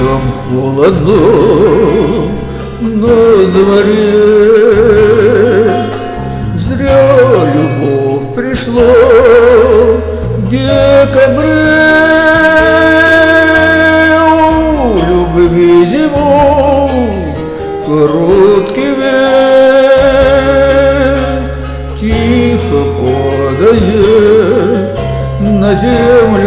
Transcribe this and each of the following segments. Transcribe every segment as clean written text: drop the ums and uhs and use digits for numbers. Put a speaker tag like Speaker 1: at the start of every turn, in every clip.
Speaker 1: Слишком холодно на дворе, зря любовь пришла в декабре. У любви зимой короткий век, тихо падает на землю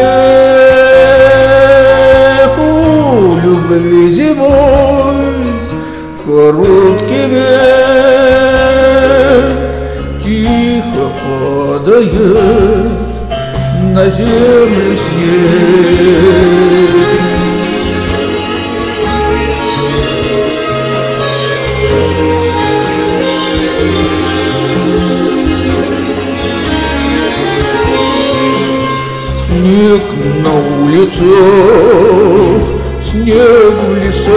Speaker 1: снег. У любви зимой короткий век, тихо падает на землю снег. Снег на улицах, снег в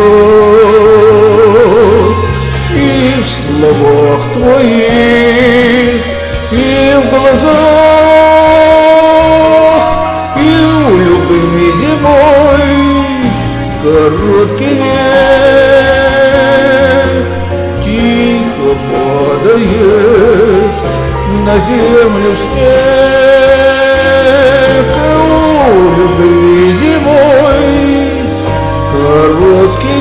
Speaker 1: лесах, и в словах твоих, и в глазах. И у любви зимой короткий век, тихо падает на землю снег. У любви зимой короткий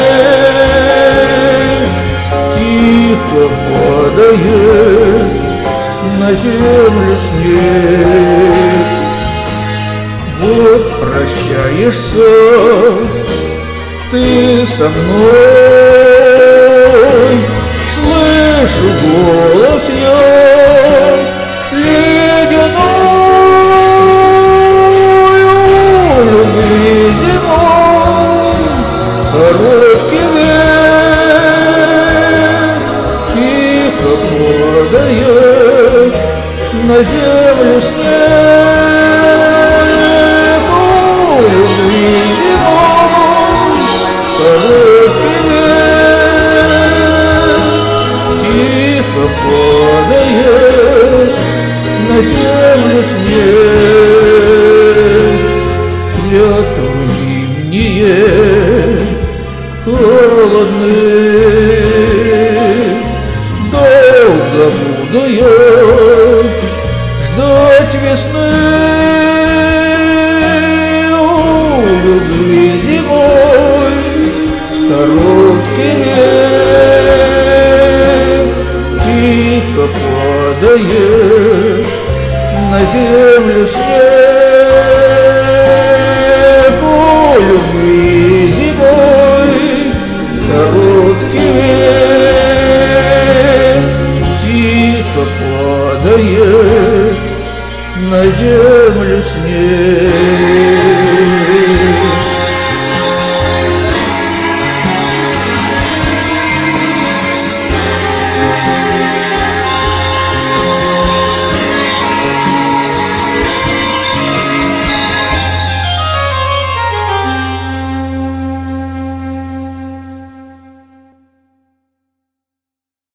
Speaker 1: век, тихо падает на землю снег. Вот прощаешься ты со мной, слышу голос я ледяной. У любви зимой короткий век, тихо падает на землю снег. У любви зимой короткий век, тихо падает на землю снег. Клятвы зимние холодные, долго буду я ждать весны. У любви зимой короткий век, тихо падает на землю снег. У любви зимой короткий век, тихо падает на землю снег.